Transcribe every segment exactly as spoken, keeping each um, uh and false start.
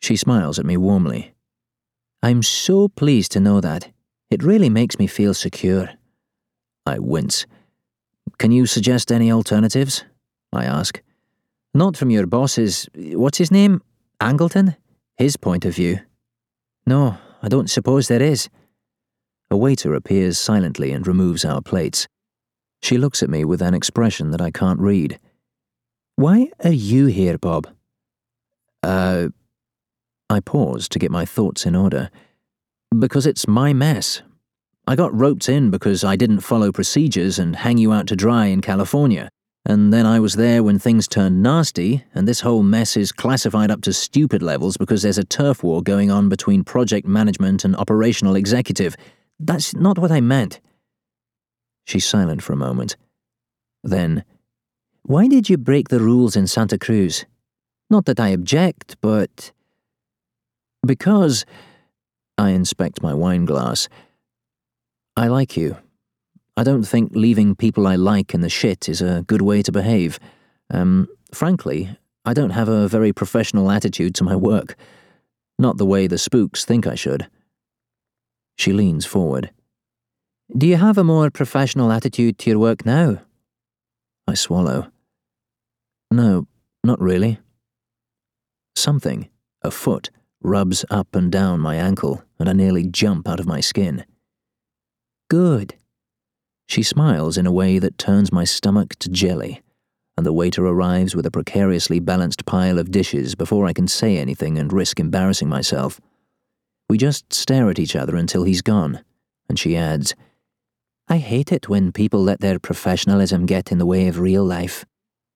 She smiles at me warmly. I'm so pleased to know that. It really makes me feel secure. I wince. Can you suggest any alternatives? I ask. Not from your boss's, what's his name? Angleton? His point of view. No, I don't suppose there is. A waiter appears silently and removes our plates. She looks at me with an expression that I can't read. Why are you here, Bob? Uh... I pause to get my thoughts in order. Because it's my mess. I got roped in because I didn't follow procedures and hang you out to dry in California, and then I was there when things turned nasty, and this whole mess is classified up to stupid levels because there's a turf war going on between project management and operational executive. That's not what I meant. She's silent for a moment. Then, why did you break the rules in Santa Cruz? Not that I object, but... Because... I inspect my wine glass. I like you. I don't think leaving people I like in the shit is a good way to behave. Um, frankly, I don't have a very professional attitude to my work. Not the way the spooks think I should. She leans forward. Do you have a more professional attitude to your work now? I swallow. No, not really. Something, a foot, rubs up and down my ankle, and I nearly jump out of my skin. Good. She smiles in a way that turns my stomach to jelly, and the waiter arrives with a precariously balanced pile of dishes before I can say anything and risk embarrassing myself. We just stare at each other until he's gone, and she adds, I hate it when people let their professionalism get in the way of real life.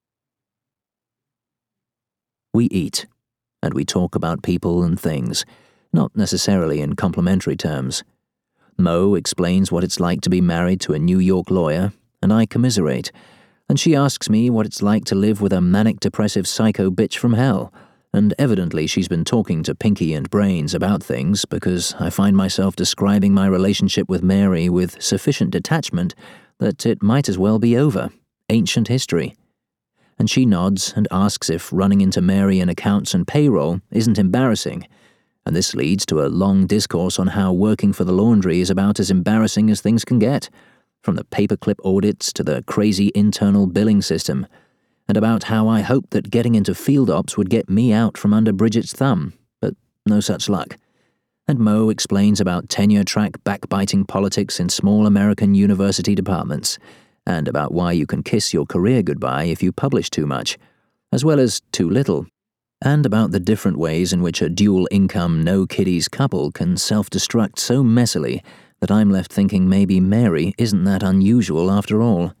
We eat, and we talk about people and things, not necessarily in complimentary terms. Mo explains what it's like to be married to a New York lawyer, and I commiserate, and she asks me what it's like to live with a manic-depressive psycho bitch from hell, and evidently she's been talking to Pinky and Brains about things because I find myself describing my relationship with Mary with sufficient detachment that it might as well be over, ancient history. And she nods and asks if running into Mary in accounts and payroll isn't embarrassing, and this leads to a long discourse on how working for the laundry is about as embarrassing as things can get, from the paperclip audits to the crazy internal billing system, and about how I hoped that getting into field ops would get me out from under Bridget's thumb, but no such luck. And Mo explains about tenure-track backbiting politics in small American university departments, and about why you can kiss your career goodbye if you publish too much, as well as too little, and about the different ways in which a dual-income, no-kiddies couple can self-destruct so messily that I'm left thinking maybe Mary isn't that unusual after all.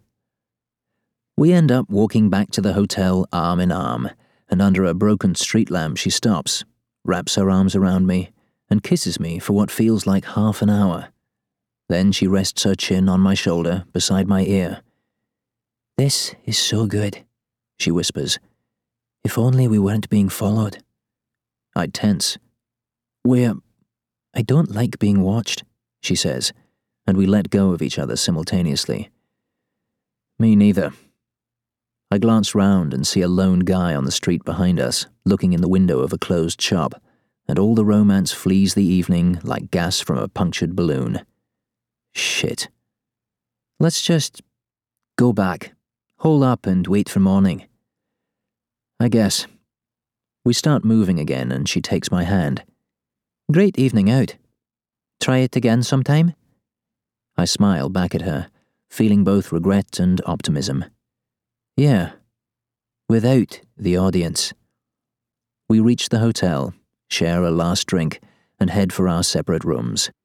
We end up walking back to the hotel arm in arm, and under a broken street lamp she stops, wraps her arms around me, and kisses me for what feels like half an hour. Then she rests her chin on my shoulder beside my ear. This is so good, she whispers. If only we weren't being followed. I tense. We're... I don't like being watched, she says, and we let go of each other simultaneously. Me neither. I glance round and see a lone guy on the street behind us, looking in the window of a closed shop, and all the romance flees the evening like gas from a punctured balloon. Shit. Let's just go back, hole up and wait for morning. I guess. We start moving again and she takes my hand. Great evening out. Try it again sometime? I smile back at her, feeling both regret and optimism. Yeah. Without the audience. We reach the hotel, share a last drink, and head for our separate rooms.